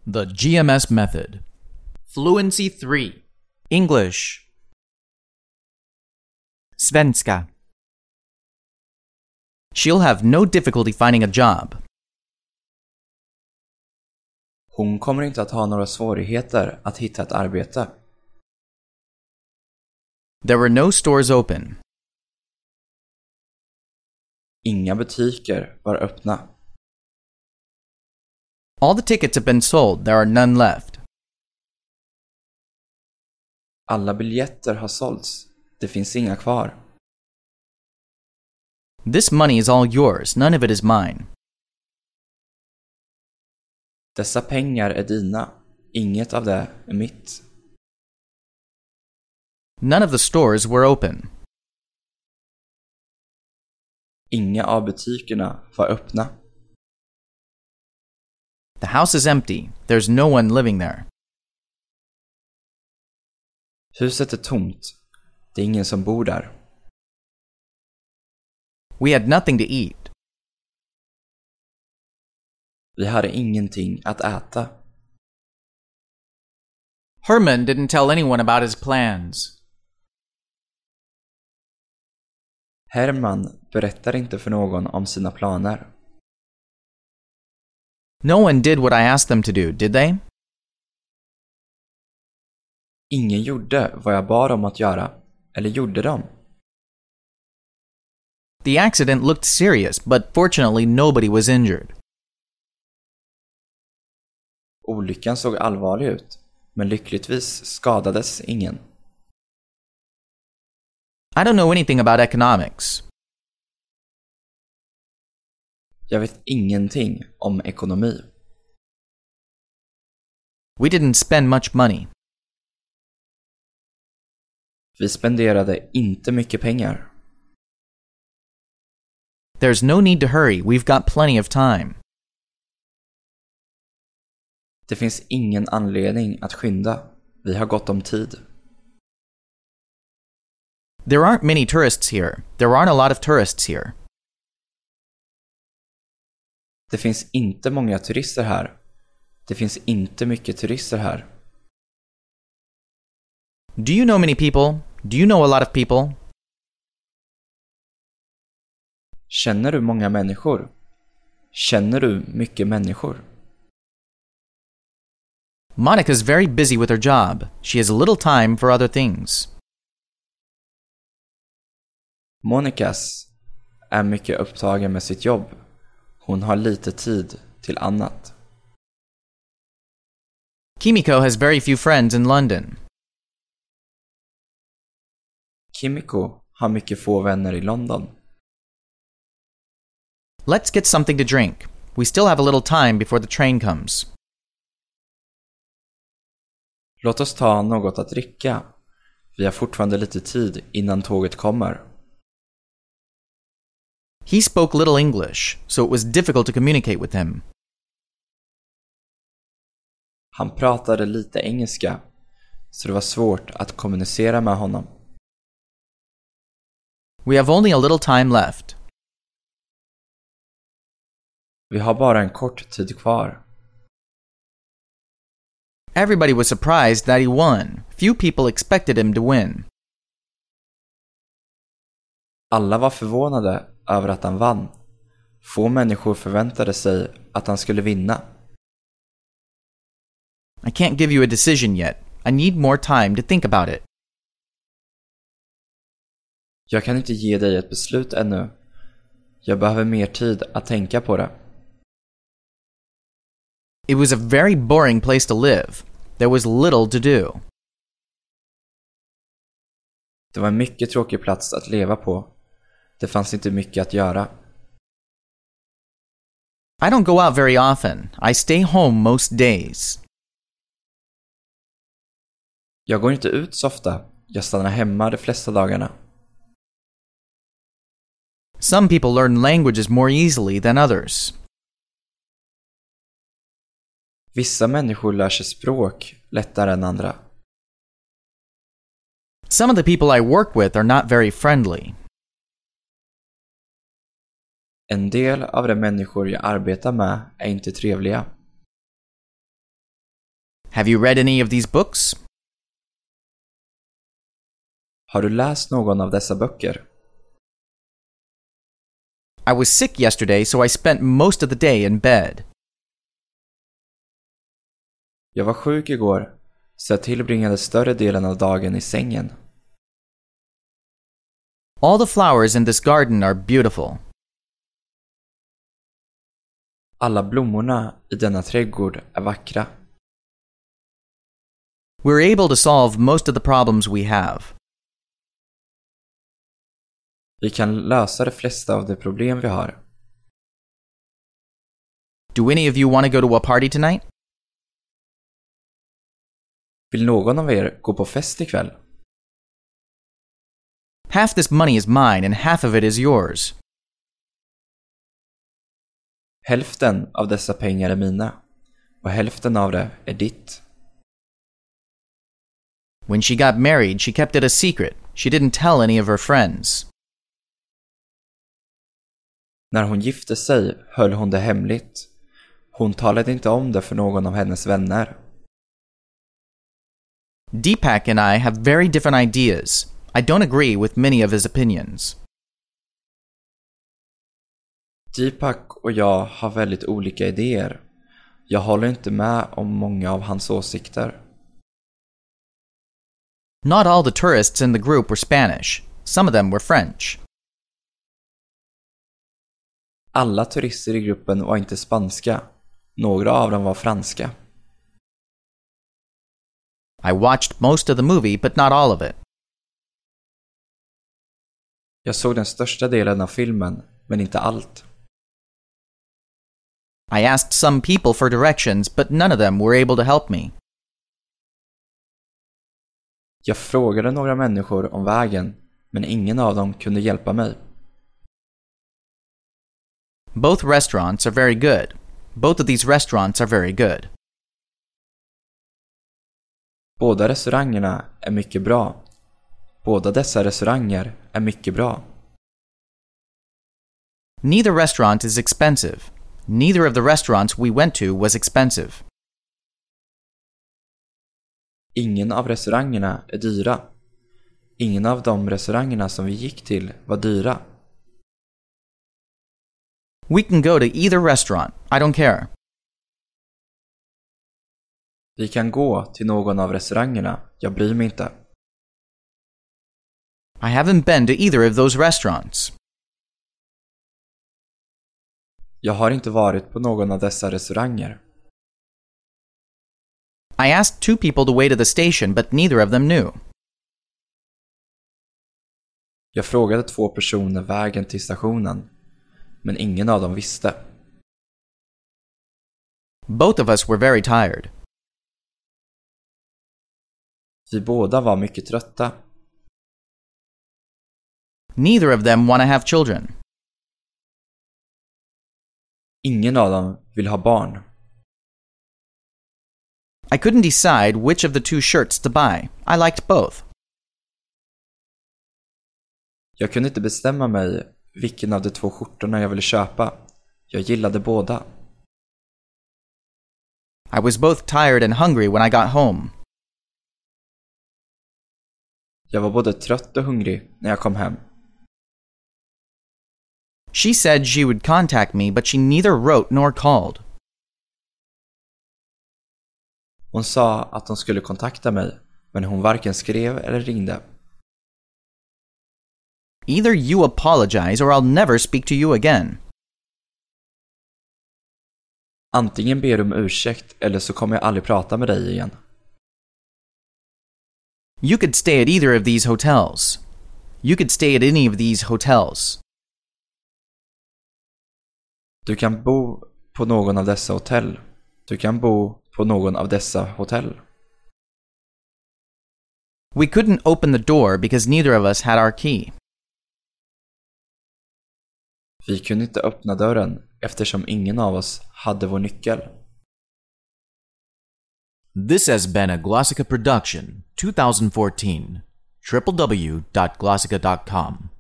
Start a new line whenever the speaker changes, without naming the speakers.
The GMS method.
Fluency 3.
English. Svenska.
She'll have no difficulty finding a job.
Hon kommer inte att ha några svårigheter att hitta ett arbete.
There were no stores open.
Inga butiker var öppna.
All the tickets have been sold. There are none left.
Alla biljetter har sålts. Det finns inga kvar.
This money is all yours. None of it is mine.
Dessa pengar är dina. Inget av det är mitt.
None of the stores were open.
Inga av butikerna var öppna.
The house is empty. There's no one living there.
Huset är tomt. Det är ingen som bor där.
We had nothing to eat.
Vi hade ingenting att äta.
Herman didn't tell anyone about his plans.
Herman berättar inte för någon om sina planer.
No one did what I asked them to do, did they?
Ingen gjorde vad jag bad om att göra. Eller gjorde de?
The accident looked serious, but fortunately nobody was injured.
Olyckan såg allvarlig ut. Men lyckligtvis skadades ingen.
I don't know anything about economics.
Jag vet ingenting om ekonomi.
We didn't spend much money.
Vi spenderade inte mycket pengar.
There's no need to hurry. We've got plenty of time.
Det finns ingen anledning att skynda. Vi har gott om tid.
There aren't many tourists here. There aren't a lot of tourists here.
Det finns inte många turister här. Det finns inte mycket turister här.
Do you know many people? Do you know a lot of people?
Känner du många människor? Känner du mycket människor?
Monica's very busy with her job. She has little time for other things.
Monikas är mycket upptagen med sitt jobb. Hon har lite tid till annat.
Kimiko has very few friends in London.
Kimiko har mycket få vänner i London.
Let's get something to drink. We still have a little time before the train comes.
Låt oss ta något att dricka. Vi har fortfarande lite tid innan tåget kommer.
He spoke little English, so it was difficult to communicate with him.
Han pratade lite engelska, så det var svårt att kommunicera med honom.
We have only a little time left.
Vi har bara en kort tid kvar.
Everybody was surprised that he won. Few people expected him to win.
Alla var förvånade över att han vann. Få människor förväntade sig att han skulle vinna.
I can't give you a decision yet. I need more time to think about it.
Jag kan inte ge dig ett beslut ännu. Jag behöver mer tid att tänka på det.
It was a very boring place to live. There was little to do.
Det var en mycket tråkig plats att leva på. Det fanns inte mycket att göra.
I don't go out very often. I stay home most days.
Jag går inte ut så ofta. Jag stannar hemma de flesta dagarna.
Some people learn languages more easily than others.
Vissa människor lär sig språk lättare än andra.
Some of the people I work with are not very friendly.
En del av de människor jag arbetar med är inte trevliga.
Have you read any of these books?
Har du läst någon av dessa böcker?
I was sick yesterday, so I spent most of the day in bed.
Jag var sjuk igår, så jag tillbringade större delen av dagen i sängen.
All the flowers in this garden are beautiful.
Alla blommorna i denna trädgård är vackra.
We're able to solve most of the problems we have.
Vi kan lösa de flesta av de problem vi har.
Do any of you want to go to a party tonight?
Vill någon av er gå på fest ikväll?
Half this money is mine and half of it is yours.
Hälften av dessa pengar är mina, och hälften av det är ditt.
When she got married, she kept it a secret. She didn't tell any of her friends.
När hon gifte sig höll hon det hemligt. Hon talade inte om det för någon av hennes vänner.
Deepak and I have very different ideas. I don't agree with many of his opinions.
Deepak och jag har väldigt olika idéer. Jag håller inte med om många av hans åsikter.
Not all the tourists in the group were Spanish. Some of them were French.
Alla turister i gruppen var inte spanska. Några av dem var franska.
I watched most of the movie, but not all of it.
Jag såg den största delen av filmen, men inte allt.
I asked some people for directions, but none of them were able to help me.
Jag frågade några människor om vägen, men ingen av dem kunde hjälpa mig.
Both restaurants are very good. Both of these restaurants are very good.
Båda restaurangerna är mycket bra. Båda dessa restauranger är mycket bra.
Neither restaurant is expensive. Neither of the restaurants we went to was expensive.
Ingen av restaurangerna är dyra. Ingen av de restaurangerna som vi gick till var dyra.
We can go to either restaurant. I don't care.
Vi kan gå till någon av restaurangerna. Jag bryr mig inte.
I haven't been to either of those restaurants.
Jag har inte varit på någon av dessa restauranger.
I asked two people the way to the station, but neither of them knew.
Jag frågade 2 personer vägen till stationen, men ingen av dem visste.
Both of us were very tired.
Vi båda var mycket trötta.
Neither of them want to have children.
Ingen av dem vill ha barn.
I couldn't decide which of the two shirts to buy. I liked both.
Jag kunde inte bestämma mig vilken av de 2 skjortorna jag ville köpa. Jag gillade båda.
I was both tired and hungry when I got home.
Jag var både trött och hungrig när jag kom hem.
She said she would contact me, but she neither wrote nor called.
Hon sa att hon skulle kontakta mig, men hon varken skrev eller ringde.
Either you apologize or I'll never speak to you again.
Antingen ber du om ursäkt eller så kommer jag aldrig prata med dig igen.
You could stay at either of these hotels. You could stay at any of these hotels.
Du kan bo på någon av dessa hotell. Du kan bo på någon av dessa hotell.
We couldn't open the door because neither of us had our key.
Vi kunde inte öppna dörren eftersom ingen av oss hade vår nyckel.
This has been a Glossica production, 2014. www.glossica.com